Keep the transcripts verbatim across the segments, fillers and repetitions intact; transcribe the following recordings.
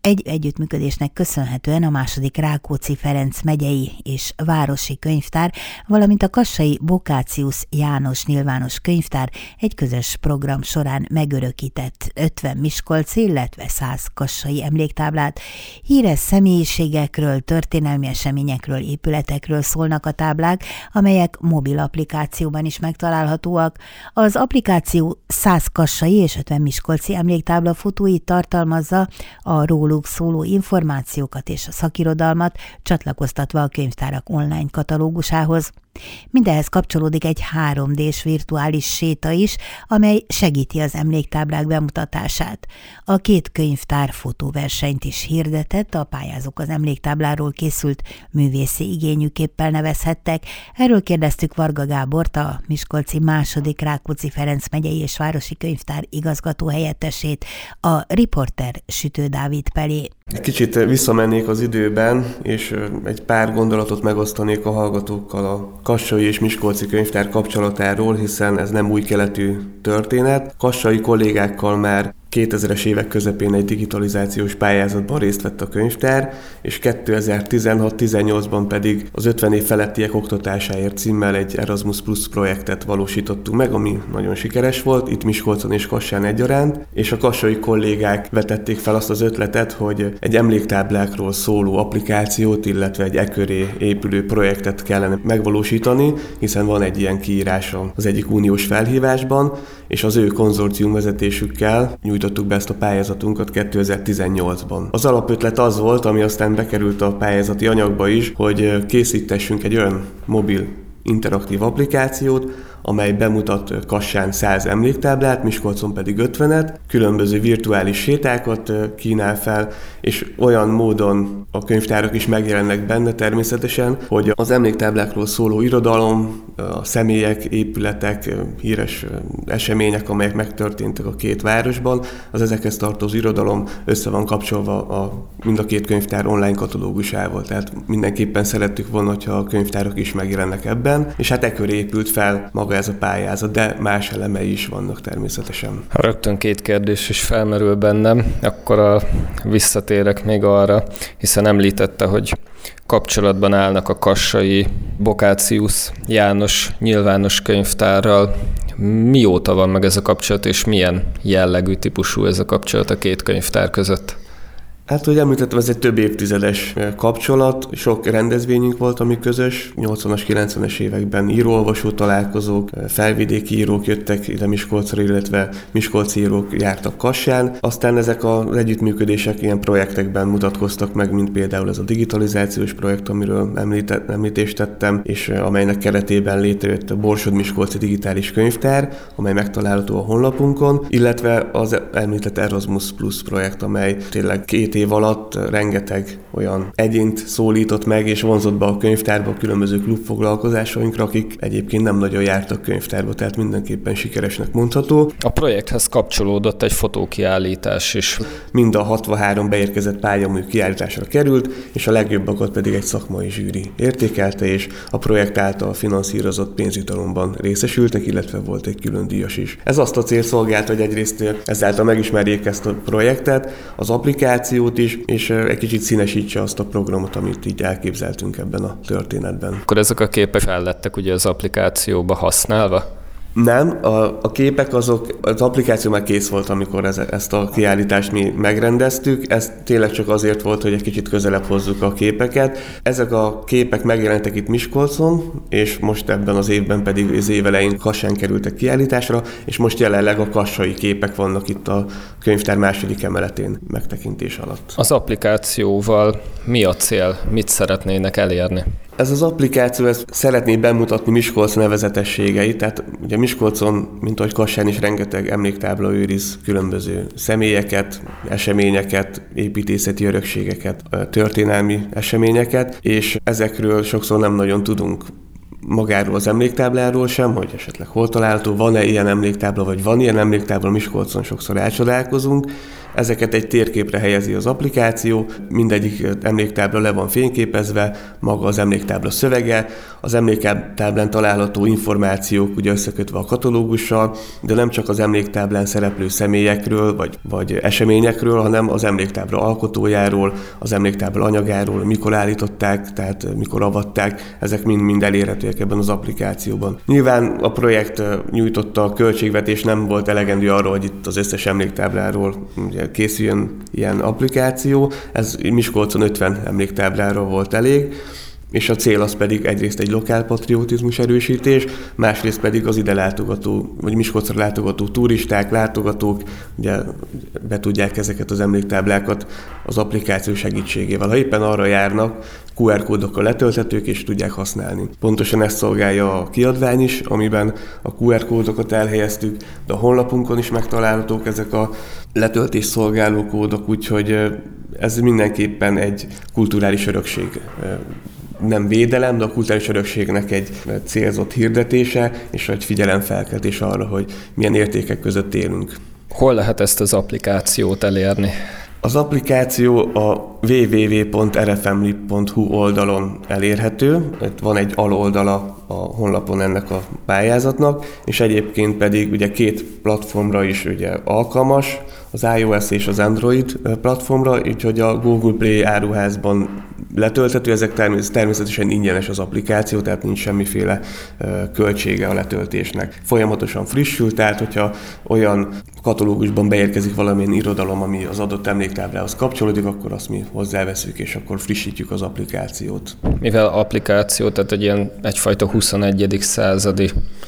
Egy együttműködésnek köszönhetően a második Rákóczi Ferenc megyei és városi könyvtár, valamint a kassai Bokácius János nyilvános könyvtár egy közös program során megörökített ötven miskolci, illetve száz kassai emléktáblát. Híres személyiségekről, történelmi eseményekről, épületekről szólnak a táblák, amelyek mobil applikációban is megtalálhatóak. Az applikáció száz kassai és ötven miskolci emléktábla fotóit tartalmazza, a róluk szóló információkat és a szakirodalmat, csatlakoztatva a könyvtárak online katalógusához. Mindehhez kapcsolódik egy három dés virtuális séta is, amely segíti az emléktáblák bemutatását. A két könyvtár fotóversenyt is hirdetett, a pályázók az emléktábláról készült művészi igényűképpel nevezhettek. Erről kérdeztük Varga Gábort, a miskolci második Rákóczi Ferenc megyei és városi könyvtár igazgató helyettesét, a riporter Sütő Dávid Pelé. Egy kicsit visszamennék az időben, és egy pár gondolatot megosztanék a hallgatókkal a kassai és miskolci könyvtár kapcsolatáról, hiszen ez nem új keletű történet. Kassai kollégákkal már kétezres évek közepén egy digitalizációs pályázatban részt vett a könyvtár, és kétezer-tizenhat-tizennyolcban pedig az ötven év felettiek oktatásáért címmel egy Erasmus Plus projektet valósítottunk meg, ami nagyon sikeres volt, itt Miskolcon és Kassán egyaránt, és a kassai kollégák vetették fel azt az ötletet, hogy egy emléktáblákról szóló applikációt, illetve egy e köré épülő projektet kellene megvalósítani, hiszen van egy ilyen kiírása az egyik uniós felhívásban, és az ő konzorcium vezetésükkel nyújtottuk be ezt a pályázatunkat kétezer-tizennyolcban. Az alapötlet az volt, ami aztán bekerült a pályázati anyagba is, hogy készítessünk egy olyan mobil interaktív applikációt, amely bemutat Kassán száz emléktáblát, Miskolcon pedig ötvenet, különböző virtuális sétákat kínál fel, és olyan módon a könyvtárak is megjelennek benne természetesen, hogy az emléktáblákról szóló irodalom, a személyek, épületek, híres események, amelyek megtörténtek a két városban, az ezekhez tartozó irodalom össze van kapcsolva a, mind a két könyvtár online katalógusával. Tehát mindenképpen szerettük volna, hogyha a könyvtárak is megjelennek ebben, és hát ekkor épült fel maga ez a pályázat, de más elemei is vannak természetesen. Ha rögtön két kérdés is felmerül bennem, akkor a, visszatérek még arra, hiszen említette, hogy kapcsolatban állnak a kassai Bokácius János nyilvános könyvtárral. Mióta van meg ez a kapcsolat, és milyen jellegű, típusú ez a kapcsolat a két könyvtár között? Hát, hogy említettem, ez egy több évtizedes kapcsolat, sok rendezvényünk volt, ami közös, nyolcvanas, kilencvenes években író-olvasó találkozók, felvidéki írók jöttek ide Miskolcra, illetve miskolci írók jártak Kassán. Aztán ezek az együttműködések ilyen projektekben mutatkoztak meg, mint például ez a digitalizációs projekt, amiről említett, említést tettem, és amelynek keretében létrejött a Borsod-Miskolci Digitális Könyvtár, amely megtalálható a honlapunkon, illetve az említett Erasmus Plus projekt, amely tényleg két év alatt rengeteg olyan egyént szólított meg, és vonzott be a könyvtárba a különböző klubfoglalkozásainkra, akik egyébként nem nagyon jártak könyvtárba, tehát mindenképpen sikeresnek mondható. A projekthez kapcsolódott egy fotókiállítás is. Mind a hatvanhárom beérkezett pályamű kiállításra került, és a legjobbakat pedig egy szakmai zsűri értékelte, és a projekt által finanszírozott pénzjutalomban részesültek, illetve volt egy külön díjas is. Ez azt a cél szolgált, hogy egyrészt ezáltal megismerjék ezt a projektet, az applikációt is, és egy kicsit színesítse azt a programot, amit így elképzeltünk ebben a történetben. Akkor ezek a képek fel lettek ugye az applikációba használva? Nem, a, a képek azok, az applikáció már kész volt, amikor ez, ezt a kiállítást mi megrendeztük. Ez tényleg csak azért volt, hogy egy kicsit közelebb hozzuk a képeket. Ezek a képek megjelentek itt Miskolcon, és most ebben az évben pedig az év elején Kassán kerültek kiállításra, és most jelenleg a kassai képek vannak itt a könyvtár második emeletén megtekintés alatt. Az applikációval mi a cél? Mit szeretnének elérni? Ez az applikáció ez szeretné bemutatni Miskolc nevezetességeit, tehát ugye Miskolcon, mint ahogy Kassán is, rengeteg emléktábla őriz különböző személyeket, eseményeket, építészeti örökségeket, történelmi eseményeket, és ezekről sokszor nem nagyon tudunk magáról az emléktábláról sem, hogy esetleg hol található, van-e ilyen emléktábla, vagy van ilyen emléktábla Miskolcon, sokszor elcsodálkozunk, Ezeket egy térképre helyezi az applikáció, mindegyik emléktábla le van fényképezve, maga az emléktábla szövege, az emléktáblán található információk ugye összekötve a katalógussal, de nem csak az emléktáblán szereplő személyekről vagy, vagy eseményekről, hanem az emléktábla alkotójáról, az emléktábla anyagáról, mikor állították, tehát mikor avatták, ezek mind-mind elérhetőek ebben az applikációban. Nyilván a projekt nyújtotta a költségvetés, nem volt elegendő arra, hogy itt az összes emléktábláról ugye, készüljön ilyen applikáció, ez Miskolcon ötven emléktábláról volt elég, és a cél az pedig egyrészt egy lokálpatriotizmus erősítés, másrészt pedig az ide látogató, vagy Miskolcra látogató turisták, látogatók ugye be tudják ezeket az emléktáblákat az applikáció segítségével. Ha éppen arra járnak, kú er kódokkal letölthetők és tudják használni. Pontosan ezt szolgálja a kiadvány is, amiben a kú er kódokat elhelyeztük, de a honlapunkon is megtalálhatók ezek a letöltés szolgáló kódok, úgyhogy ez mindenképpen egy kulturális örökség. Nem védelem, de a kulturális örökségnek egy célzott hirdetése, és egy figyelemfelkeltés arra, hogy milyen értékek között élünk. Hol lehet ezt az applikációt elérni? Az applikáció a double-u double-u double-u pont r f m l i p pont h u oldalon elérhető. Itt van egy aloldala a honlapon ennek a pályázatnak, és egyébként pedig ugye két platformra is ugye alkalmas, az iOS és az Android platformra, úgyhogy a Google Play áruházban letölthető, ezek természetesen ingyenes az applikáció, tehát nincs semmiféle költsége a letöltésnek. Folyamatosan frissül, tehát hogyha olyan katalógusban beérkezik valamilyen irodalom, ami az adott emléktáblához kapcsolódik, akkor azt mi hozzáveszünk, és akkor frissítjük az applikációt. Mivel applikáció, tehát egy ilyen egyfajta huszonegyedik századi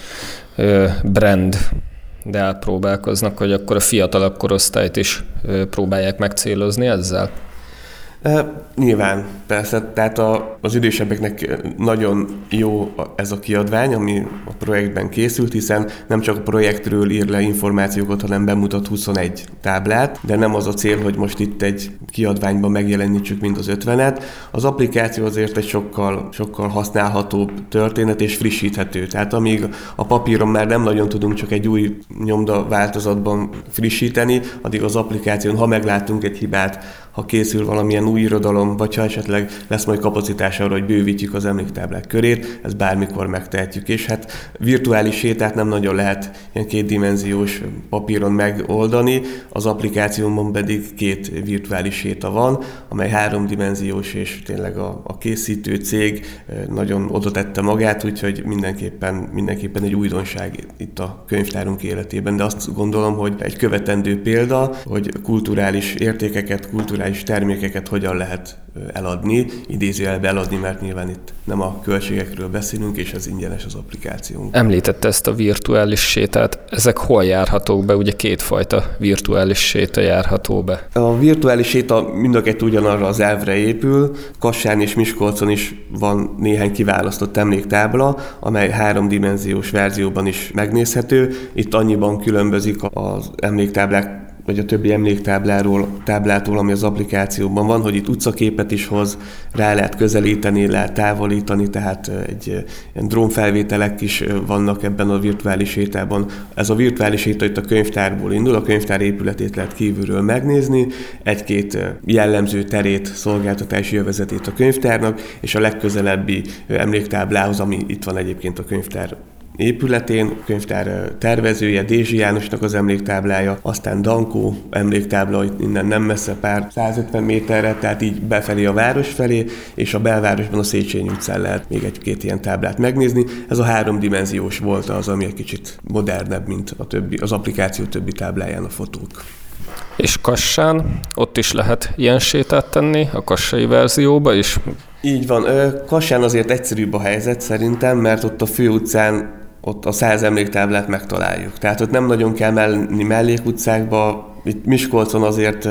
ö, brand, de átpróbálkoznak, hogy akkor a fiatalabb korosztályt is ö, próbálják megcélozni ezzel? E, nyilván, persze, tehát a, az idősebbeknek nagyon jó ez a kiadvány, ami a projektben készült, hiszen nem csak a projektről ír le információkat, hanem bemutat huszonegy táblát, de nem az a cél, hogy most itt egy kiadványban megjelenítsük mind az ötvenet. Az applikáció azért egy sokkal, sokkal használhatóbb történet és frissíthető. Tehát amíg a papíron már nem nagyon tudunk csak egy új nyomda változatban frissíteni, addig az applikáción, ha meglátunk egy hibát, ha készül valamilyen új irodalom, vagy ha esetleg lesz majd kapacitás arra, hogy bővítjük az emléktáblák körét, ezt bármikor megtehetjük. És hát virtuális sétát nem nagyon lehet ilyen kétdimenziós papíron megoldani, az applikációmon pedig két virtuális séta van, amely háromdimenziós, és tényleg a, a készítő cég nagyon oda tette magát, úgyhogy mindenképpen, mindenképpen egy újdonság itt a könyvtárunk életében. De azt gondolom, hogy egy követendő példa, hogy kulturális értékeket, kulturális termékeket hogyan lehet eladni, idézőjelbe eladni, mert nyilván itt nem a költségekről beszélünk, és ez ingyenes az applikációnk. Említette ezt a virtuális sétát. Ezek hol járhatók be? Ugye kétfajta virtuális séta járható be. A virtuális séta mind a kettő ugyanarra az elvre épül. Kassán és Miskolcon is van néhány kiválasztott emléktábla, amely háromdimenziós verzióban is megnézhető. Itt annyiban különbözik az emléktáblák vagy a többi emléktábláról, táblától, ami az applikációban van, hogy itt utcaképet is hoz, rá lehet közelíteni, lehet távolítani, tehát egy ilyen drónfelvételek is vannak ebben a virtuális sétában. Ez a virtuális séta itt a könyvtárból indul, a könyvtár épületét lehet kívülről megnézni, egy-két jellemző terét, szolgáltatási jövezetét a könyvtárnak, és a legközelebbi emléktáblához, ami itt van egyébként a könyvtár épületén, a könyvtár tervezője, Dézsi Jánosnak az emléktáblája, aztán Dankó emléktábla, innen nem messze, pár százötven méterre, tehát így befelé a város felé, és a belvárosban a Széchenyi utcán lehet még egy-két ilyen táblát megnézni. Ez a háromdimenziós volt az, ami egy kicsit modernebb, mint a többi, az applikáció többi tábláján a fotók. És Kassán, ott is lehet ilyen sétát tenni, a kassai verzióba is? Így van. Kassán azért egyszerűbb a helyzet szerintem, mert ott a főutcán ott a száz emléktáblát megtaláljuk. Tehát ott nem nagyon kell menni mellékutcákba. Itt Miskolcon azért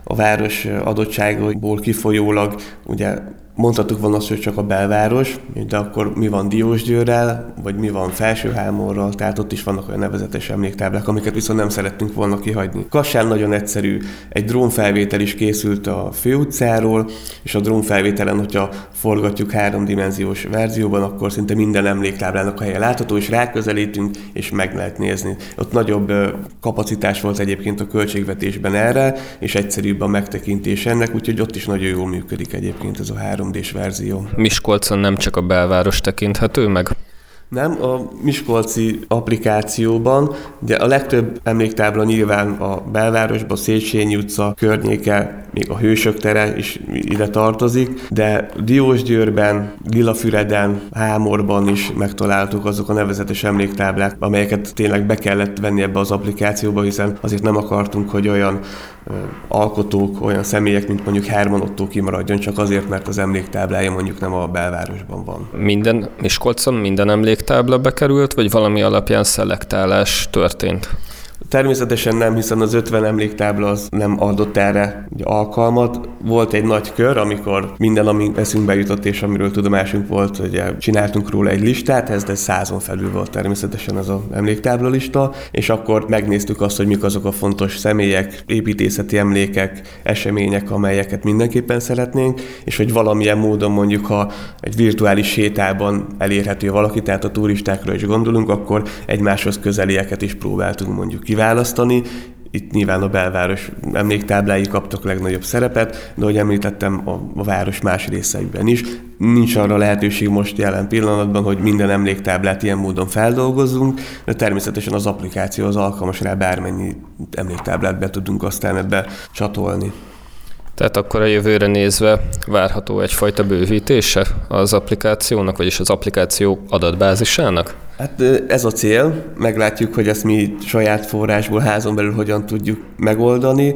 a város adottságaiból kifolyólag ugye mondhattuk volna azt, hogy csak a belváros, de akkor mi van Diósgyőrrel, vagy mi van Felsőhámorral, tehát ott is vannak olyan nevezetes emléktáblák, amiket viszont nem szerettünk volna kihagyni. Kassán nagyon egyszerű, egy drónfelvétel is készült a főutcáról, és a drónfelvételen, hogyha forgatjuk háromdimenziós verzióban, akkor szinte minden emléktáblának a helye látható, és ráközelítünk, és meg lehet nézni. Ott nagyobb kapacitás volt egyébként a költségvetésben erre, és egyszerűbb a megtekintés ennek, úgyhogy ott is nagyon jól működik egyébként ez a három dés verzió. Miskolcon nem csak a belváros tekinthető meg? Nem, a miskolci applikációban, de a legtöbb emléktábla nyilván a belvárosban, Széchenyi utca környéke, még a Hősök tere is ide tartozik, de Diósgyőrben, Lilafüreden, Hámorban is megtaláltuk azok a nevezetes emléktáblák, amelyeket tényleg be kellett venni ebbe az applikációba, hiszen azért nem akartunk, hogy olyan ö, alkotók, olyan személyek, mint mondjuk Herman Ottó kimaradjon, csak azért, mert az emléktáblája mondjuk nem a belvárosban van. Minden Miskolcon minden emléktábla bekerült, vagy valami alapján szelektálás történt? Természetesen nem, hiszen az ötven emléktábla az nem adott erre alkalmat. Volt egy nagy kör, amikor minden, ami eszünkbe jutott, és amiről tudomásunk volt, hogy csináltunk róla egy listát, ez de százon felül volt természetesen az a emléktábla lista, és akkor megnéztük azt, hogy mik azok a fontos személyek, építészeti emlékek, események, amelyeket mindenképpen szeretnénk, és hogy valamilyen módon mondjuk, ha egy virtuális sétában elérhető valaki, tehát a turistákra is gondolunk, akkor egymáshoz közelieket is próbáltunk mondjuk kiválasztani. Itt nyilván a belváros emléktáblái kaptak legnagyobb szerepet, de ahogy említettem, a, a város más részeiben is. Nincs arra lehetőség most jelen pillanatban, hogy minden emléktáblát ilyen módon feldolgozzunk, de természetesen az applikáció az alkalmas rá, bármennyi emléktáblát be tudunk aztán ebbe csatolni. Tehát akkor a jövőre nézve várható egyfajta bővítése az applikációnak, vagyis az applikáció adatbázisának? Hát ez a cél, meglátjuk, hogy ezt mi saját forrásból házon belül hogyan tudjuk megoldani.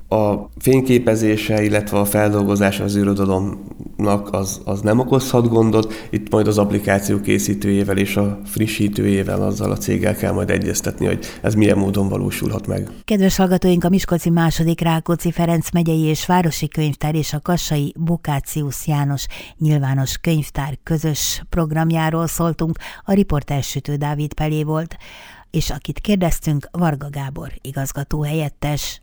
A fényképezése, illetve a feldolgozása az irodalomnak az, az nem okozhat gondot. Itt majd az applikáció készítőjével és a frissítőjével, azzal a céggel kell majd egyeztetni, hogy ez milyen módon valósulhat meg. Kedves hallgatóink, a Miskolci második Rákóczi Ferenc megyei és városi könyvtár és a kassai Bokácius János nyilvános könyvtár közös programjáról szóltunk. A riporter Sütő Dávid Pelé volt, és akit kérdeztünk, Varga Gábor igazgató helyettes.